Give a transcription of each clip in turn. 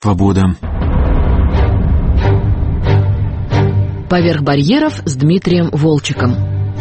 Свобода. «Поверх барьеров» с Дмитрием Волчеком.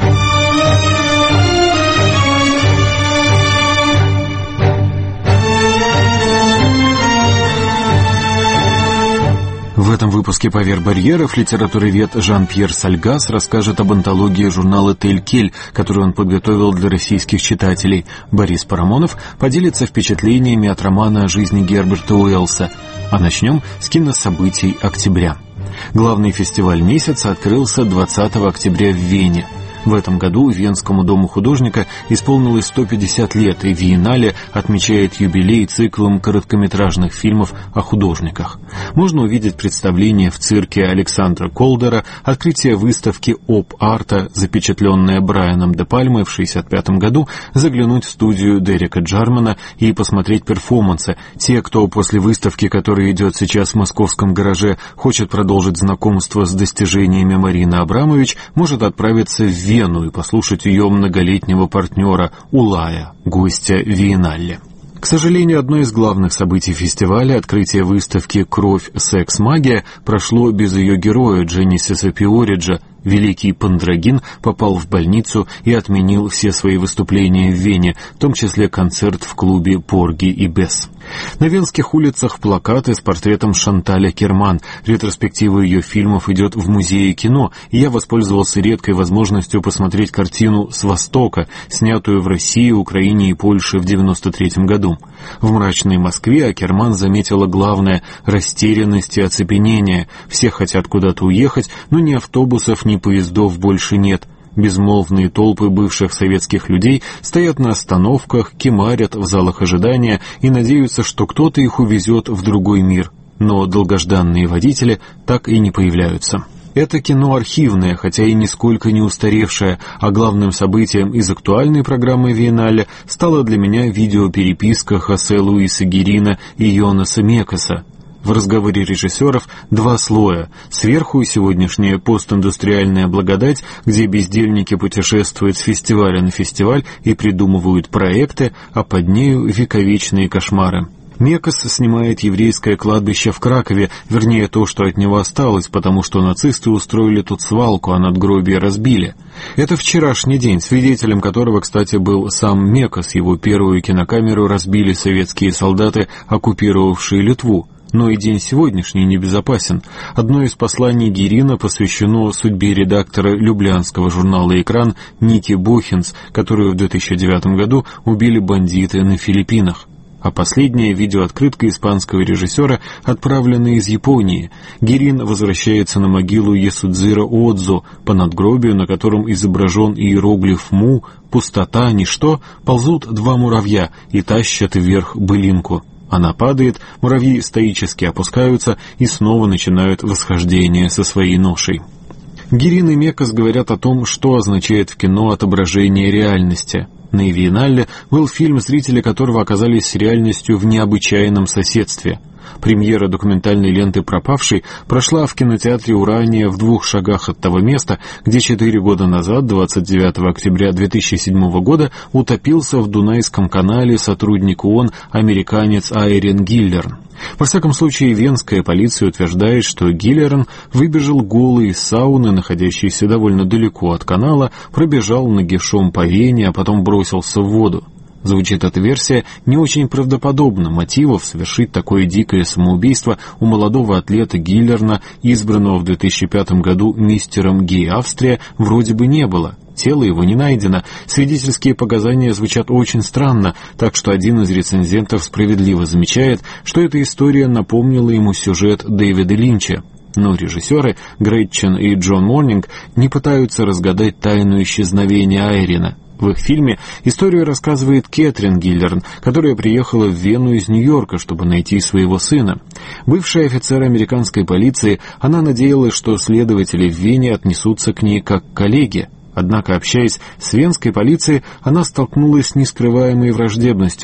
В этом выпуске «Поверх барьеров» литературовед Жан-Пьер Сальгас расскажет об антологии журнала «Тель-Кель», которую он подготовил для российских читателей. Борис Парамонов поделится впечатлениями от романа о жизни Герберта Уэллса. А начнем с кинособытий октября. Главный фестиваль месяца открылся 20 октября в Вене. В этом году Венскому дому художника исполнилось 150 лет, и Виеннале отмечает юбилей циклом короткометражных фильмов о художниках. Можно увидеть представление в цирке Александра Колдера, открытие выставки «Оп-арта», запечатленное Брайаном де Пальмой в 1965 году, заглянуть в студию Дерека Джармана и посмотреть перформансы. Те, кто после выставки, которая идет сейчас в московском гараже, хочет продолжить знакомство с достижениями Марины Абрамович, может отправиться в Вену и послушать ее многолетнего партнера Улая, гостя Виеннале. К сожалению, одно из главных событий фестиваля, открытие выставки «Кровь, секс, магия», прошло без ее героя Дженнисиса Пиориджа. Великий Пандрагин попал в больницу и отменил все свои выступления в Вене, в том числе концерт в клубе «Порги и Бесс». На венских улицах плакаты с портретом Шанталя Керман. Ретроспектива ее фильмов идет в Музее кино, и я воспользовался редкой возможностью посмотреть картину «С Востока», снятую в России, Украине и Польше в 1993 году. В мрачной Москве Акерман заметила главное – растерянность и оцепенение. Все хотят куда-то уехать, но ни автобусов, ни поездов больше нет. Безмолвные толпы бывших советских людей стоят на остановках, кимарят в залах ожидания и надеются, что кто-то их увезет в другой мир. Но долгожданные водители так и не появляются. Это кино архивное, хотя и нисколько не устаревшее, а главным событием из актуальной программы Виеннале стала для меня видеопереписка Хосе Луиса Гирина и Йонаса Мекаса. В разговоре режиссеров два слоя. Сверху сегодняшняя постиндустриальная благодать, где бездельники путешествуют с фестиваля на фестиваль и придумывают проекты, а под нею вековечные кошмары. Мекас снимает еврейское кладбище в Кракове, вернее то, что от него осталось, потому что нацисты устроили тут свалку, а надгробие разбили. Это вчерашний день, свидетелем которого, кстати, был сам Мекас. Его первую кинокамеру разбили советские солдаты, оккупировавшие Литву. Но и день сегодняшний небезопасен. Одно из посланий Гирина посвящено судьбе редактора люблянского журнала «Экран» Ники Бохинс, которую в 2009 году убили бандиты на Филиппинах. А последняя видеооткрытка испанского режиссера отправлена из Японии. Гирин возвращается на могилу Ясудзиро Одзо, по надгробию, на котором изображен иероглиф «Му», «Пустота», «Ничто», ползут два муравья и тащат вверх былинку. Она падает, муравьи стоически опускаются и снова начинают восхождение со своей ношей. Гирин и Мекас говорят о том, что означает в кино отображение реальности. На Виеннале был фильм, зрители которого оказались с реальностью в необычайном соседстве. Премьера документальной ленты «Пропавший» прошла в кинотеатре «Урания» в 2 шагах от того места, где 4 года назад, 29 октября 2007 года, утопился в Дунайском канале сотрудник ООН, американец Айрен Гиллерн. Во всяком случае, венская полиция утверждает, что Гиллерн выбежал голый из сауны, находящейся довольно далеко от канала, пробежал нагишом по Вене, а потом бросился в воду. Звучит эта версия не очень правдоподобно. Мотивов совершить такое дикое самоубийство у молодого атлета Гиллерна, избранного в 2005 году мистером Гей Австрия, вроде бы не было. Тело его не найдено, свидетельские показания звучат очень странно, так что один из рецензентов справедливо замечает, что эта история напомнила ему сюжет Дэвида Линча. Но режиссеры Гретчен и Джон Морнинг не пытаются разгадать тайну исчезновения Айрена. В их фильме историю рассказывает Кэтрин Гиллерн, которая приехала в Вену из Нью-Йорка, чтобы найти своего сына. Бывшая офицер американской полиции, она надеялась, что следователи в Вене отнесутся к ней как к коллеге. Однако, общаясь с венской полицией, она столкнулась с нескрываемой враждебностью.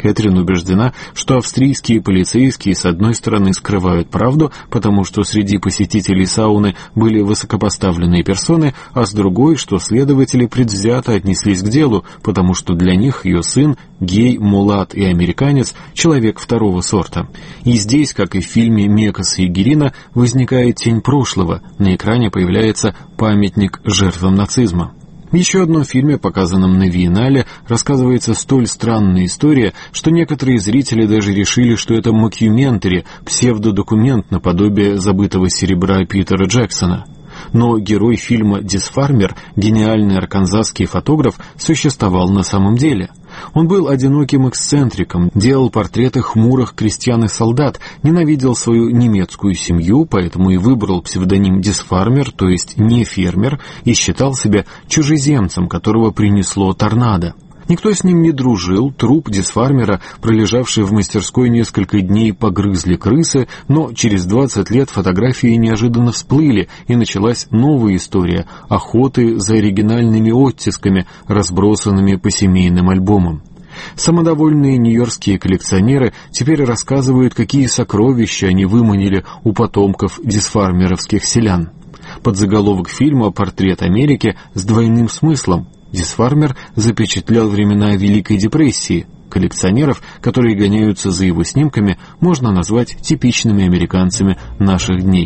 Кэтрин убеждена, что австрийские полицейские с одной стороны скрывают правду, потому что среди посетителей сауны были высокопоставленные персоны, а с другой, что следователи предвзято отнеслись к делу, потому что для них ее сын гей, мулат и американец – человек второго сорта. И здесь, как и в фильме «Мекаса и Герина», возникает тень прошлого, на экране появляется памятник жертвам нацизма. В еще одном фильме, показанном на Виеннале, рассказывается столь странная история, что некоторые зрители даже решили, что это мокюментари, псевдодокумент наподобие «Забытого серебра» Питера Джексона. Но герой фильма «Дисфармер», гениальный арканзасский фотограф, существовал на самом деле. Он был одиноким эксцентриком, делал портреты хмурых крестьян и солдат, ненавидел свою немецкую семью, поэтому и выбрал псевдоним «Дисфармер», то есть «не фермер», и считал себя чужеземцем, которого принесло торнадо. Никто с ним не дружил, труп Дисфармера, пролежавший в мастерской несколько дней, погрызли крысы, но через 20 лет фотографии неожиданно всплыли, и началась новая история – охоты за оригинальными оттисками, разбросанными по семейным альбомам. Самодовольные нью-йоркские коллекционеры теперь рассказывают, какие сокровища они выманили у потомков дисфармеровских селян. Подзаголовок фильма «Портрет Америки» с двойным смыслом. Дисфармер запечатлял времена Великой депрессии. Коллекционеров, которые гоняются за его снимками, можно назвать типичными американцами наших дней.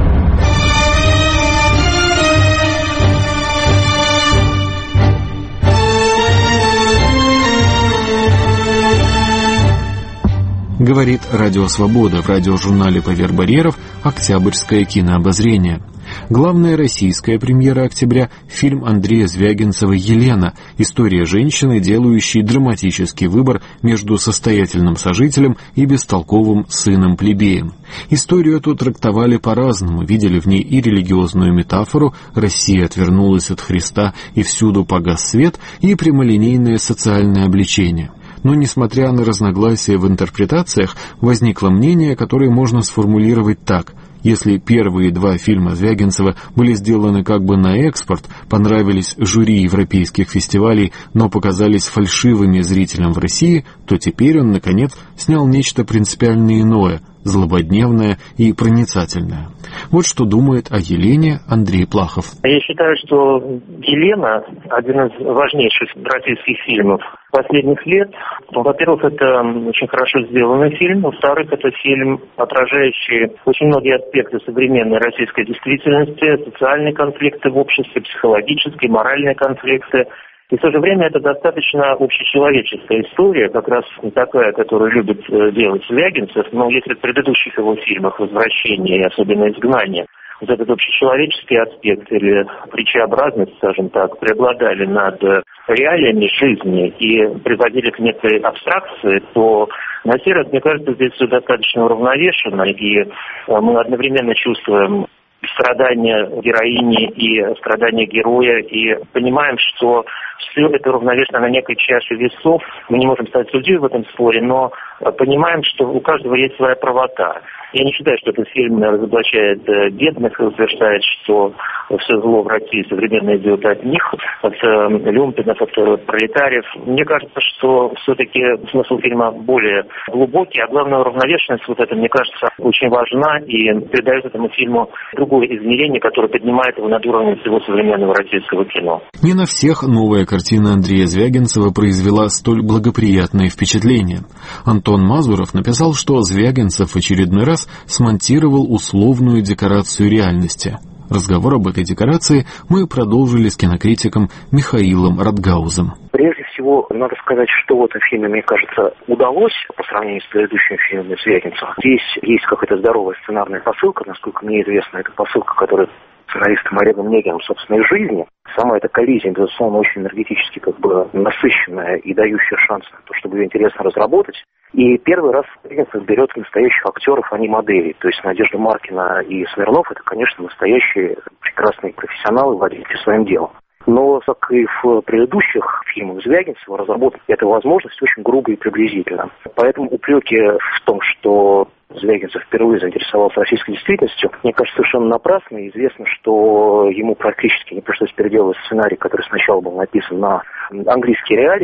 Говорит Радио Свобода в радиожурнале «Поверх барьеров» «Октябрьское кинообозрение». Главная российская премьера октября – фильм Андрея Звягинцева «Елена». История женщины, делающей драматический выбор между состоятельным сожителем и бестолковым сыном-плебеем. Историю эту трактовали по-разному, видели в ней и религиозную метафору «Россия отвернулась от Христа и всюду погас свет» и прямолинейное социальное обличение. Но, несмотря на разногласия в интерпретациях, возникло мнение, которое можно сформулировать так: если первые два фильма Звягинцева были сделаны как бы на экспорт, понравились жюри европейских фестивалей, но показались фальшивыми зрителям в России, то теперь он, наконец, снял нечто принципиально иное, злободневное и проницательное. Вот что думает о «Елене» Андрей Плахов. Я считаю, что «Елена» — один из важнейших российских фильмов последних лет. Во-первых, это очень хорошо сделанный фильм. Во-вторых, это фильм, отражающий очень многие аспекты современной российской действительности, социальные конфликты в обществе, психологические, моральные конфликты. И в то же время это достаточно общечеловеческая история, как раз такая, которую любит делать Звягинцев. Но если в предыдущих его фильмах «Возвращение» и особенно «Изгнание» вот этот общечеловеческий аспект или притчеобразность, скажем так, преобладали над реалиями жизни и приводили к некой абстракции, то на сей раз, мне кажется, здесь все достаточно уравновешено, и мы одновременно чувствуем страдания героини и страдания героя, и понимаем, что все это уравновешено на некой чаше весов. Мы не можем стать судьей в этом споре, но понимаем, что у каждого есть своя правота. Я не считаю, что этот фильм разоблачает бедных и утверждает, что все зло в России современно идет от них, от люмпинов, от пролетариев. Мне кажется, что все-таки смысл фильма более глубокий, а главное, уравновешенность вот эта, мне кажется, очень важна и придает этому фильму другое измерение, которое поднимает его над уровнем всего современного российского кино. Не на всех новая картина Андрея Звягинцева произвела столь благоприятное впечатление. Антон Мазуров написал, что Звягинцев в очередной раз смонтировал условную декорацию реальности. Разговор об этой декорации мы продолжили с кинокритиком Михаилом Радгаузом. Прежде всего, надо сказать, что в этом фильме, мне кажется, удалось по сравнению с предыдущими фильмами Звягинцева. Здесь есть какая-то здоровая сценарная посылка, насколько мне известно, это посылка, которая сценаристом Олегом Негиным, собственно, из жизни. Сама эта коллизия, безусловно, очень энергетически насыщенная и дающая шанс на то, чтобы ее интересно разработать. И первый раз Звягинцев берет настоящих актеров, а не моделей. То есть Надежда Маркина и Смирнов — это, конечно, настоящие прекрасные профессионалы, владельцы своим делом. Но, как и в предыдущих фильмах Звягинцева, разработать эту возможность очень грубо и приблизительно. Поэтому упреки в том, что Звягинцев впервые заинтересовался российской действительностью, мне кажется, совершенно напрасно. Известно, что ему практически не пришлось переделывать сценарий, который сначала был написан на английские реалии.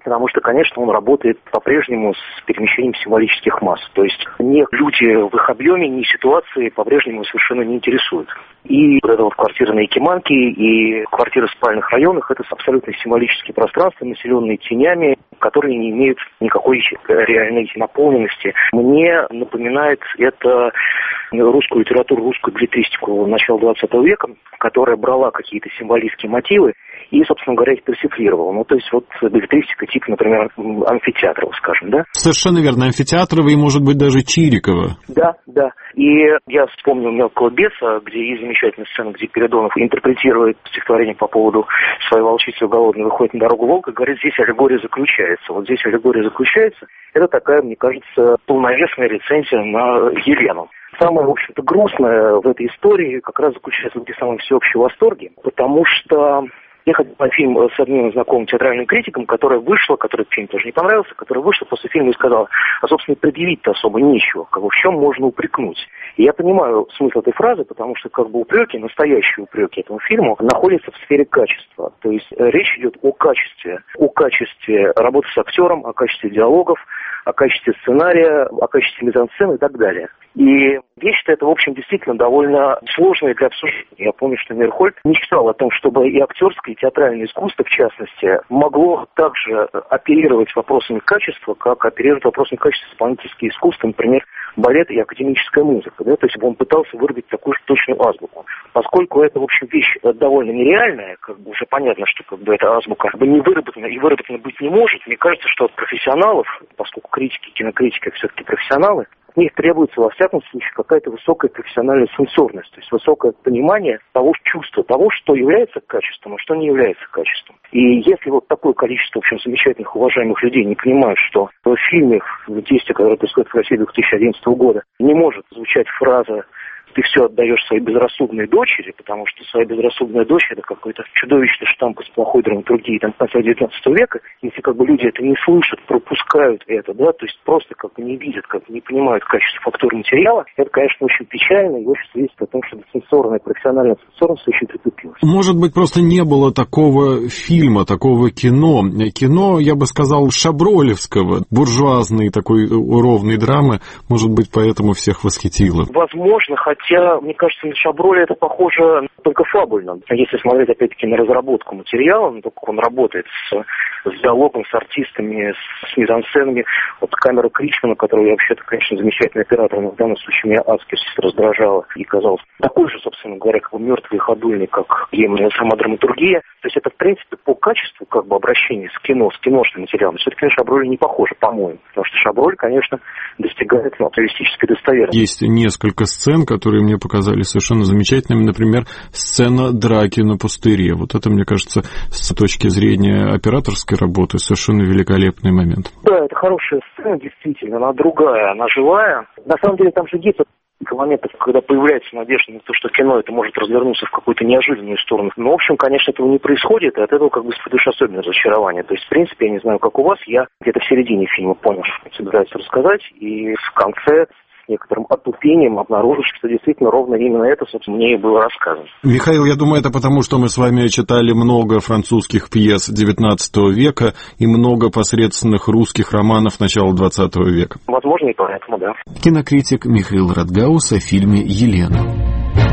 потому что, конечно, он работает по-прежнему с перемещением символических масс. То есть ни люди в их объеме, ни ситуации по-прежнему совершенно не интересуют. И вот эта вот квартира на Якиманке и квартиры в спальных районах – это абсолютно символические пространства, населенные тенями, которые не имеют никакой реальной наполненности. Мне напоминает это русскую литературу, русскую билетристику начала 20 века, которая брала какие-то символистские мотивы и, собственно говоря, их персифлировала. Ну, то есть вот билетристика типа, например, Амфитеатрова, скажем, да? Совершенно верно. Амфитеатрова и, может быть, даже Чирикова. Да, да. И я вспомнил «Мелкого беса», где есть замечательная сцена, где Передонов интерпретирует стихотворение по поводу своей волчицы голодной, выходит на дорогу волка и говорит, здесь аллегория заключается. Вот здесь аллегория заключается. Это такая, мне кажется, полновесная рецензия на Елену. Самое, в общем-то, грустное в этой истории как раз заключается в этой самой всеобщей восторге, потому что я ходил на фильм с одним знакомым театральным критиком, который фильм тоже не понравился, который вышел после фильма и сказал, а, собственно, предъявить-то особо нечего, в чем можно упрекнуть. И я понимаю смысл этой фразы, потому что упреки, настоящие упреки этому фильму, находятся в сфере качества. То есть речь идет о качестве работы с актером, о качестве диалогов, о качестве сценария, о качестве мизансцены и так далее. И вещь-то это, в общем, действительно довольно сложная для обсуждения. Я помню, что Мейерхольд мечтал о том, чтобы и актерское, и театральное искусство, в частности, могло также оперировать вопросами качества, как оперировать вопросами качества исполнительского искусства, например, балет и академическая музыка. Да? То есть он пытался выработать такую же точную азбуку. Поскольку это, в общем, вещь довольно нереальная, уже понятно, что эта азбука не выработана и выработана быть не может, мне кажется, что от профессионалов, поскольку критики, кинокритики все-таки профессионалы, от них требуется, во всяком случае, какая-то высокая профессиональная сенсорность, то есть высокое понимание того чувства, того, что является качеством, а что не является качеством. И если вот такое количество, в общем, замечательных, уважаемых людей не понимают, что в фильме в действии, которое происходит в России 2011 года, не может звучать фраза «ты все отдаешь своей безрассудной дочери», потому что своя безрассудная дочь – это какой-то чудовищный штамп из плохой драматургии конца 19 века. Если люди это не слышат, пропускают это, да, то есть просто не видят, не понимают качество фактуры материала, это, конечно, очень печально и очень свидетельствует о том, что сенсорная, профессиональная сенсорность очень притупилась. Может быть, просто не было такого фильма, такого кино. Кино, я бы сказал, шабролевского, буржуазной такой ровной драмы, может быть, поэтому всех восхитило. Возможно, хотя, мне кажется, на Шаброле это похоже только фабульно. Если смотреть, опять-таки, на разработку материала, то, как он работает с диалогом, с артистами, с мизансценами. Вот камера Кричмана, которая вообще-то, конечно, замечательный оператор, но в данном случае меня адски раздражала и казалось такой же, собственно говоря, мертвый и ходульный, как именно сама драматургия. То есть это, в принципе, по качеству обращения с киношным материалом. Все-таки на Шаброле не похоже, по-моему. Потому что Шаброль, конечно, достигает реалистической достоверности. Есть несколько сцен, которые мне показались совершенно замечательными. Например, сцена драки на пустыре. Вот это, мне кажется, с точки зрения операторской работы совершенно великолепный момент. Да, это хорошая сцена, действительно. Она другая, она живая. На самом деле там же есть моментов, когда появляется надежда на то, что кино это может развернуться в какую-то неожиданную сторону. Но, в общем, конечно, этого не происходит, и от этого испытываешь особенное разочарование. То есть, в принципе, я не знаю, как у вас, я где-то в середине фильма понял, что собираюсь рассказать, и в конце с некоторым отупением обнаружил, что действительно ровно именно это, собственно, мне и было рассказано. Михаил, я думаю, это потому, что мы с вами читали много французских пьес XIX века и много посредственных русских романов начала XX века. Возможно, и поэтому, да. Кинокритик Михаил Радгаус о фильме «Елена».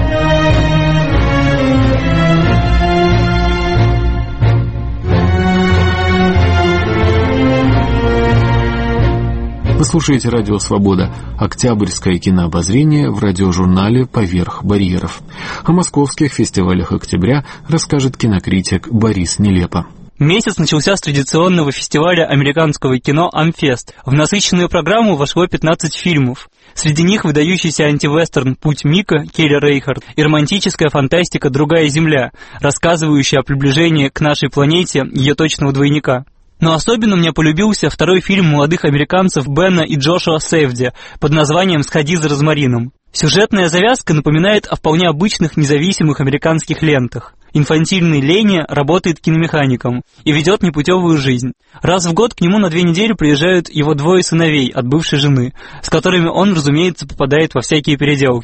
Вы слушаете «Радио Свобода», октябрьское кинообозрение в радиожурнале «Поверх барьеров». О московских фестивалях октября расскажет кинокритик Борис Нелепа. Месяц начался с традиционного фестиваля американского кино «Амфест». В насыщенную программу вошло 15 фильмов. Среди них выдающийся антивестерн «Путь Мика» Келли Рейхард и романтическая фантастика «Другая земля», рассказывающая о приближении к нашей планете ее точного двойника. Но особенно мне полюбился второй фильм молодых американцев Бена и Джошуа Сейфди под названием «Сходи за розмарином». Сюжетная завязка напоминает о вполне обычных независимых американских лентах. Инфантильный Ленни работает киномехаником и ведет непутевую жизнь. Раз в год к нему на 2 недели приезжают его 2 сыновей от бывшей жены, с которыми он, разумеется, попадает во всякие переделки.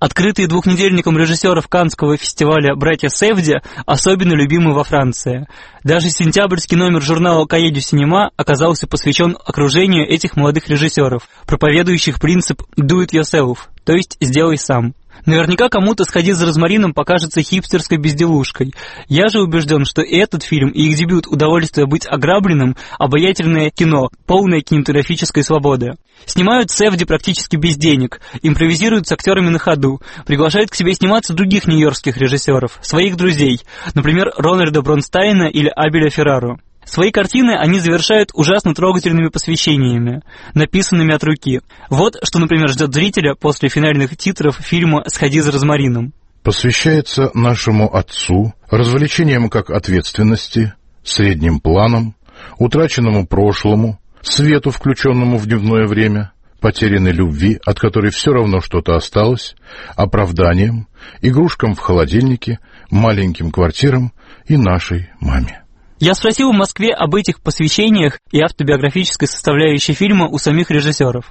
Открытые двухнедельником режиссеров Каннского фестиваля братья Севди особенно любимы во Франции. Даже сентябрьский номер журнала «Cahiers du Cinéma» оказался посвящен окружению этих молодых режиссеров, проповедующих принцип «do it yourself», то есть «сделай сам». Наверняка кому-то «Сходи за розмарином» покажется хипстерской безделушкой. Я же убежден, что и этот фильм, и их дебют «Удовольствие быть ограбленным» — обаятельное кино, полное кинематографической свободы. Снимают Севди практически без денег, импровизируют с актерами на ходу, приглашают к себе сниматься других нью-йоркских режиссеров, своих друзей, например, Рональда Бронстайна или Абеля Феррару. Свои картины они завершают ужасно трогательными посвящениями, написанными от руки. Вот что, например, ждет зрителя после финальных титров фильма «Сходи за розмарином». Посвящается нашему отцу, развлечениям как ответственности, средним планам, утраченному прошлому, свету, включенному в дневное время, потерянной любви, от которой все равно что-то осталось, оправданиям, игрушкам в холодильнике, маленьким квартирам и нашей маме. Я спросил в Москве об этих посвящениях и автобиографической составляющей фильма у самих режиссеров.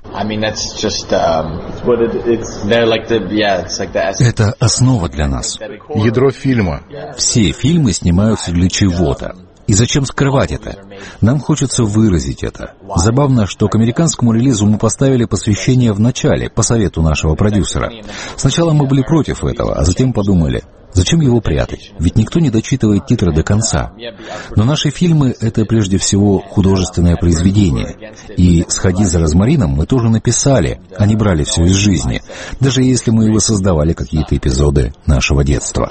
Это основа для нас. Ядро фильма. Все фильмы снимаются для чего-то. И зачем скрывать это? Нам хочется выразить это. Забавно, что к американскому релизу мы поставили посвящение в начале, по совету нашего продюсера. Сначала мы были против этого, а затем подумали, зачем его прятать? Ведь никто не дочитывает титры до конца. Но наши фильмы — это прежде всего художественное произведение. И «Сходи за розмарином» мы тоже написали, а не брали все из жизни, даже если мы и воссоздавали какие-то эпизоды нашего детства.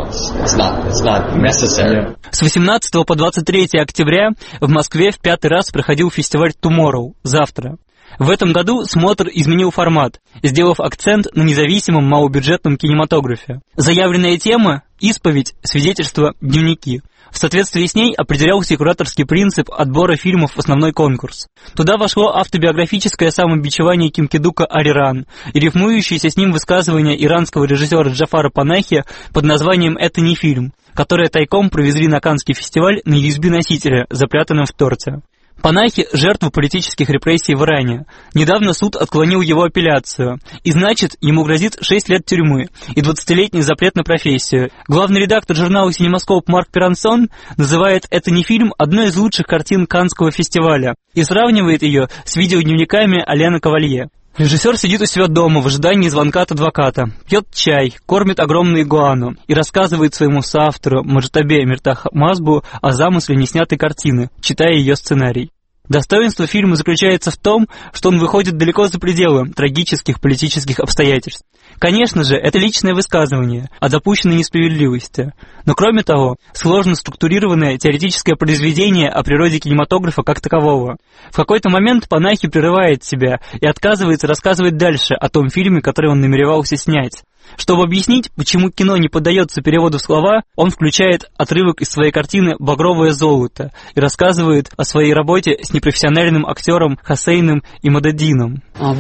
С 18 по 23 октября в Москве в 5-й раз проходил фестиваль «Tomorrow» — «Завтра». В этом году смотр изменил формат, сделав акцент на независимом малобюджетном кинематографе. Заявленная тема – исповедь, свидетельства, дневники. В соответствии с ней определялся и кураторский принцип отбора фильмов в основной конкурс. Туда вошло автобиографическое самобичевание Ким Ки-дука «Ариран» и рифмующееся с ним высказывание иранского режиссера Джафара Панахи под названием «Это не фильм», которое тайком провезли на Каннский фестиваль на USB-носителе, запрятанном в торте. Панахи – жертва политических репрессий в Иране. Недавно суд отклонил его апелляцию, и значит, ему грозит 6 лет тюрьмы и 20-летний запрет на профессию. Главный редактор журнала «Синемаскоп» Марк Перансон называет «Это не фильм» одной из лучших картин Каннского фестиваля и сравнивает ее с видеодневниками Алены Кавалье. Режиссер сидит у себя дома в ожидании звонка от адвоката, пьет чай, кормит огромную игуану и рассказывает своему соавтору Маджтабе Миртахмазбу о замысле неснятой картины, читая ее сценарий. Достоинство фильма заключается в том, что он выходит далеко за пределы трагических политических обстоятельств. Конечно же, это личное высказывание о допущенной несправедливости. Но кроме того, сложно структурированное теоретическое произведение о природе кинематографа как такового. В какой-то момент Панахи прерывает себя и отказывается рассказывать дальше о том фильме, который он намеревался снять. Чтобы объяснить, почему кино не поддается переводу в слова, он включает отрывок из своей картины «Багровое золото» и рассказывает о своей работе с непрофессиональным актером Хосейном Имададдином.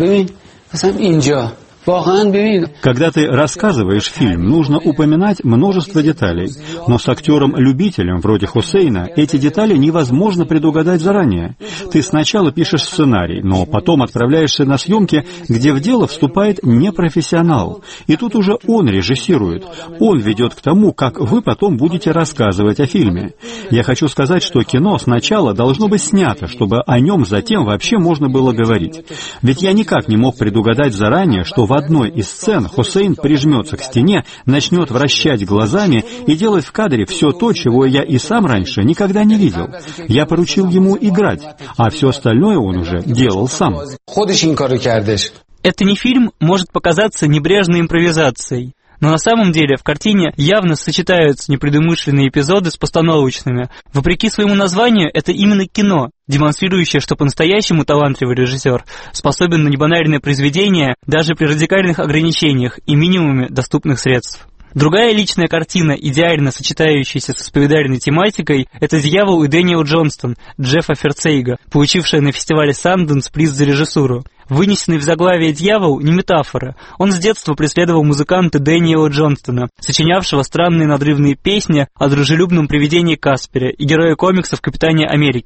Когда ты рассказываешь фильм, нужно упоминать множество деталей, но с актером-любителем вроде Хусейна эти детали невозможно предугадать заранее. Ты сначала пишешь сценарий, но потом отправляешься на съемки, где в дело вступает непрофессионал. И тут уже он режиссирует, он ведет к тому, как вы потом будете рассказывать о фильме. Я хочу сказать, что кино сначала должно быть снято, чтобы о нем затем вообще можно было говорить. Ведь я никак не мог предугадать заранее, что в одной из сцен Хусейн прижмется к стене, начнет вращать глазами и делать в кадре все то, чего я и сам раньше никогда не видел. Я поручил ему играть, а все остальное он уже делал сам. «Это не фильм» может показаться небрежной импровизацией. Но на самом деле в картине явно сочетаются непредумышленные эпизоды с постановочными. Вопреки своему названию, это именно кино, демонстрирующее, что по-настоящему талантливый режиссер способен на небанальное произведение даже при радикальных ограничениях и минимуме доступных средств. Другая личная картина, идеально сочетающаяся с исповедальной тематикой, это «Дьявол» и Дэниел Джонстон Джеффа Ферцейга, получившая на фестивале Санденс приз за режиссуру. Вынесенный в заглавие «Дьявол» не метафора. Он с детства преследовал музыканта Дэниела Джонстона, сочинявшего странные надрывные песни о дружелюбном привидении Каспере и героя комиксов Капитане Америки.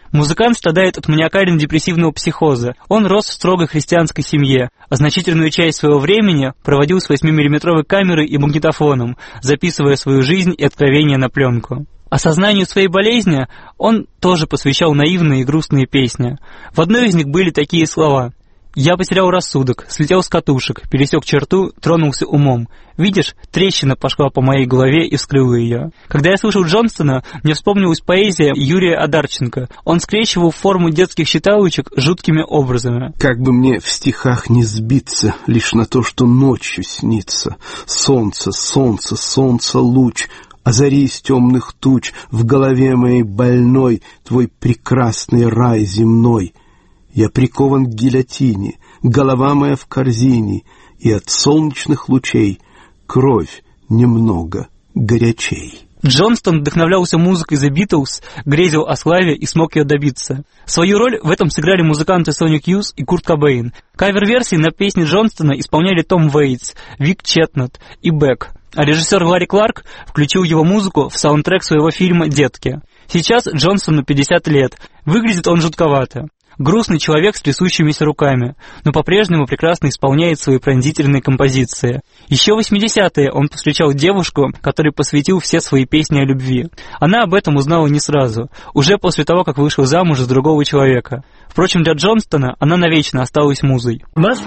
Музыкант страдает от маниакально-депрессивного психоза. Он рос в строгой христианской семье, а значительную часть своего времени проводил с 8-миллиметровой камерой и магнитофоном, записывая свою жизнь и откровения на пленку. Осознанию своей болезни он тоже посвящал наивные и грустные песни. В одной из них были такие слова: «Я потерял рассудок, слетел с катушек, пересек черту, тронулся умом. Видишь, трещина пошла по моей голове и вскрыла ее». Когда я слышал Джонстона, мне вспомнилась поэзия Юрия Одарченко. Он скрещивал форму детских считалочек жуткими образами. «Как бы мне в стихах не сбиться лишь на то, что ночью снится. Солнце, солнце, солнце, луч, озари из темных туч, в голове моей больной твой прекрасный рай земной. Я прикован к гильотине, голова моя в корзине, и от солнечных лучей кровь немного горячей». Джонстон вдохновлялся музыкой The Beatles, грезил о славе и смог ее добиться. Свою роль в этом сыграли музыканты Сони Хьюз и Курт Кобейн. Кавер-версии на песни Джонстона исполняли Том Вейтс, Вик Четнот и Бек. А режиссер Ларри Кларк включил его музыку в саундтрек своего фильма «Детки». Сейчас Джонстону 50 лет. Выглядит он жутковато. Грустный человек с трясущимися руками, но по-прежнему прекрасно исполняет свои пронзительные композиции. Еще в 80-е он повстречал девушку, которой посвятил все свои песни о любви. Она об этом узнала не сразу, уже после того, как вышла замуж за другого человека. Впрочем, для Джонстона она навечно осталась музой.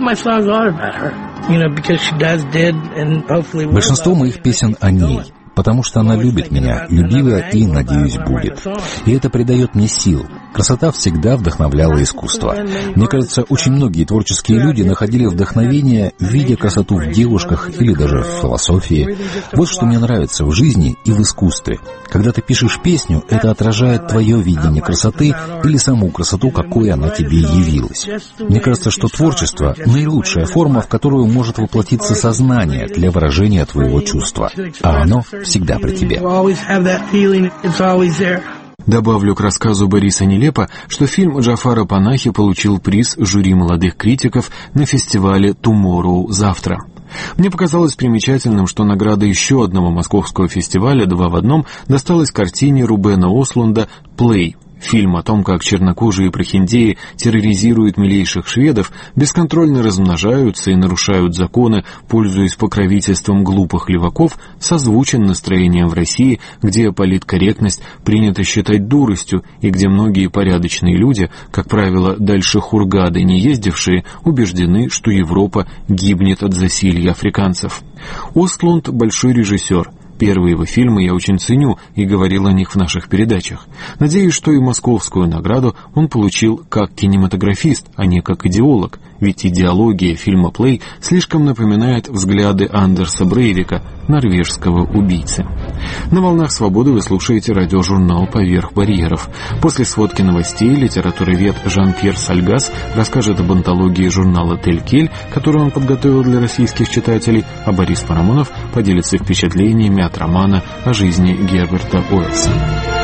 Большинство моих песен о ней, потому что она любит меня, любила и, надеюсь, будет. И это придает мне сил. Красота всегда вдохновляла искусство. Мне кажется, очень многие творческие люди находили вдохновение, видя красоту в девушках или даже в философии. Вот что мне нравится в жизни и в искусстве. Когда ты пишешь песню, это отражает твое видение красоты или саму красоту, какой она тебе явилась. Мне кажется, что творчество — наилучшая форма, в которую может воплотиться сознание для выражения твоего чувства. А оно всегда при тебе. Добавлю к рассказу Бориса Нелепа, что фильм Джафара Панахи получил приз жюри молодых критиков на фестивале «Tomorrow» завтра. Мне показалось примечательным, что награда еще одного московского фестиваля «Два в одном» досталась картине Рубена Ослунда «Play». Фильм о том, как чернокожие прохиндеи терроризируют милейших шведов, бесконтрольно размножаются и нарушают законы, пользуясь покровительством глупых леваков, созвучен настроением в России, где политкорректность принято считать дуростью и где многие порядочные люди, как правило, дальше Хургады не ездившие, убеждены, что Европа гибнет от засилья африканцев. Остлунд — большой режиссер. Первые его фильмы я очень ценю и говорил о них в наших передачах. Надеюсь, что и московскую награду он получил как кинематографист, а не как идеолог, ведь идеология фильма «Плей» слишком напоминает взгляды Андерса Брейвика, норвежского убийцы. На «Волнах свободы» вы слушаете радиожурнал «Поверх барьеров». После сводки новостей литературовед Жан-Пьер Сальгас расскажет об антологии журнала «Тель-Кель», которую он подготовил для российских читателей, а Борис Парамонов поделится впечатлениями от романа о жизни Герберта Уэллса.